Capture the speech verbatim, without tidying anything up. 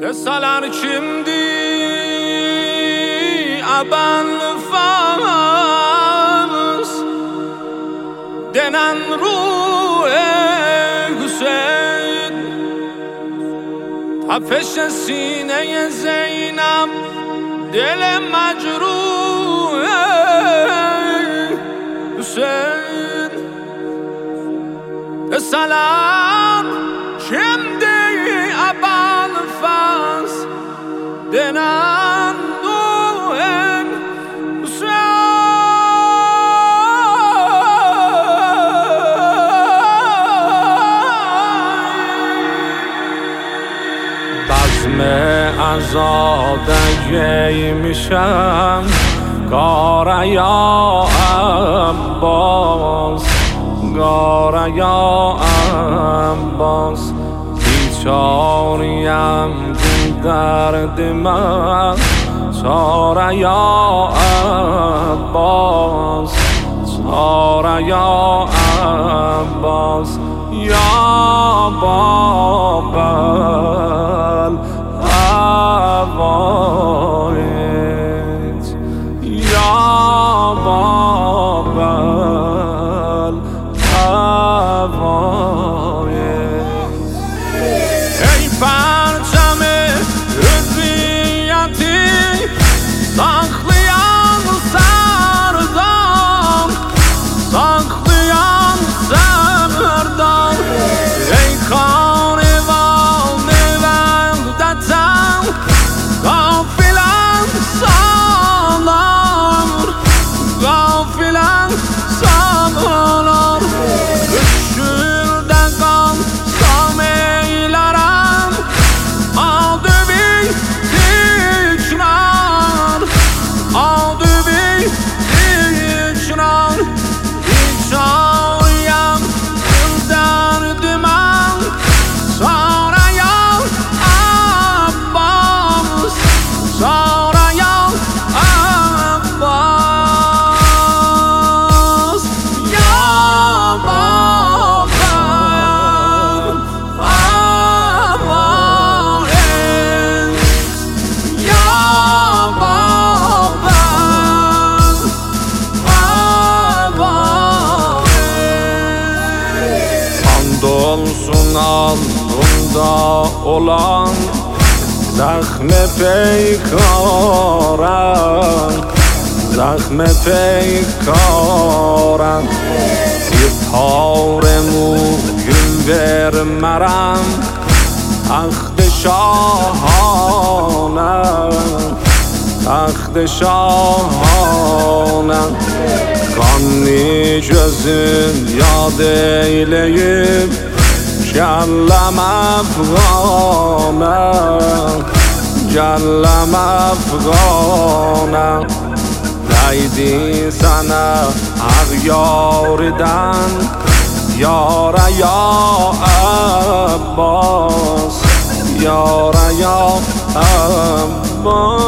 Deseler kimdi Aban Fars denen ruh-e Hüseyin, Tafeş sineye Zeynep dile mecruh-e Hüseyin. Deseler kimdi Aban Fars denen ruh-e بزم ازاده میشم گاره یا عباس، گاره یا عباس بیچاریم دل درد من، چاره یا عباس، چاره یا عباس یا بابل عوایج یا بابل عوایج. ای پرچم حریتی saklayan serdar، saklayan serdar. ای کاروان وحدتم غافلم سالار، غافلم سالار. üşürdəqan sameylərəm adıbi tikrar، adıbi tikrar. İçarıyam dil dərdimən, çare ya Abbas, çare ya Abbas ya babam Abbas ya babam Abbas. Andolsun alnımda olan zahme peykarem، zahme peykarem. Bir taremu gün vermerem taxt şahane، taxt şahane. Kanlı gözün yad eyleyip kellem Afgane، kellem Afgane. Deydi sana ağyardan yara ya Abbas، yara ya Abbas.